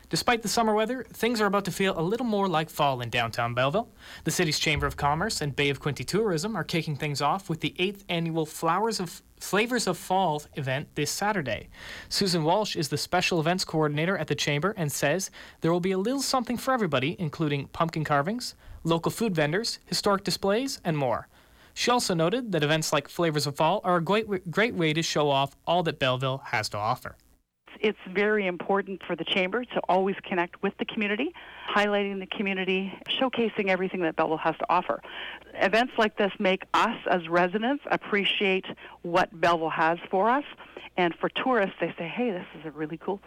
Despite the summer weather, things are about to feel a little more like fall in downtown Belleville. The city's Chamber of Commerce and Bay of Quinte Tourism are kicking things off with the 8th annual Flavors of Fall event this Saturday. Susan Walsh is the special events coordinator at the Chamber and says there will be a little something for everybody, including pumpkin carvings, local food vendors, historic displays, and more. She also noted that events like Flavors of Fall are a great way to show off all that Belleville has to offer. It's very important for the Chamber to always connect with the community, highlighting the community, showcasing everything that Belleville has to offer. Events like this make us as residents appreciate what Belleville has for us. And for tourists, they say, hey, this is a really cool